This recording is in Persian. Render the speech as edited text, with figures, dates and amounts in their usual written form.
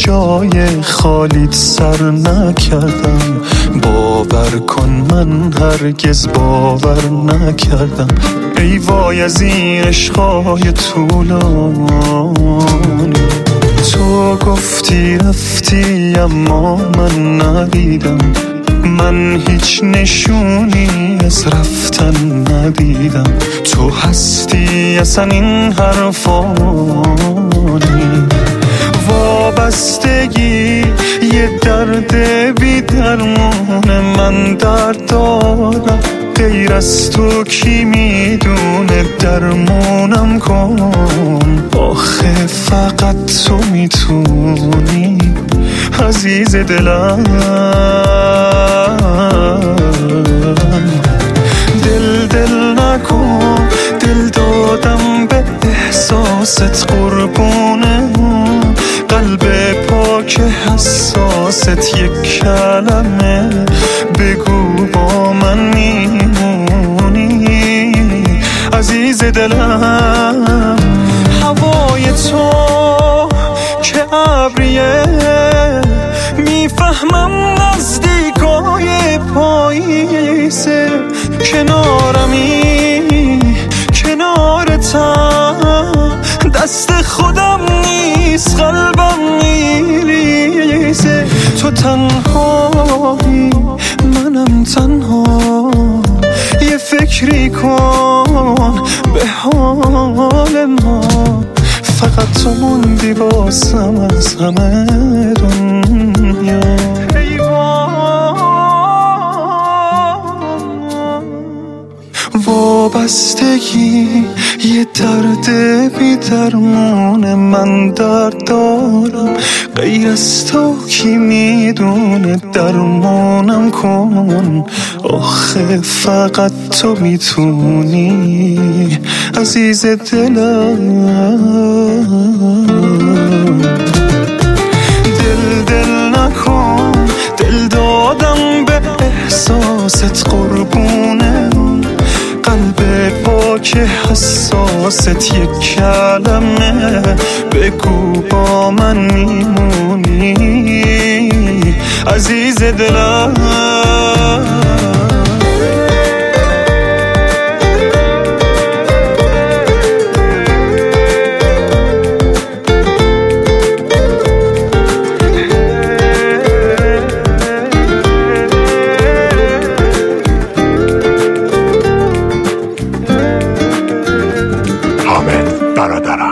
جای خالیت سر نکردم. باور کن من هرگز باور نکردم. ای وای از این عشقای طولانی. تو گفتی رفتی اما من ندیدم. من هیچ نشونی از رفتن ندیدم. تو هستی اصلا این حرفانی. وابستگی یه درد بی درمونه. من درد دارم غیر از تو کی میدونه. درمونم کن آخه فقط تو میتونی عزیز دلم. دل نکن، دل دادم به احساست قربونه. قلب پاک حساست یک کلمه بگو با من میمونی عزیز دلم. هوای تو که ابریه میفهمم نزدیکای پاییزه. کنارمی کنارتم دست خودم نیست قلبم میریزه. تو تنهایی منم تنها. یه فکری کن به حال ما. فقط تو موندی واسم از همه دنیا. وابستگی یه درد بی درمونه. من درد دارم غیر از تو کی میدونه. درمانم کن آخه فقط تو میتونی عزیز دلم. دل نکن، دل دادم به احساست قربونه. قلب پاک حساست یک کلمه بگو با من میمونی عزیز دلم. برادرم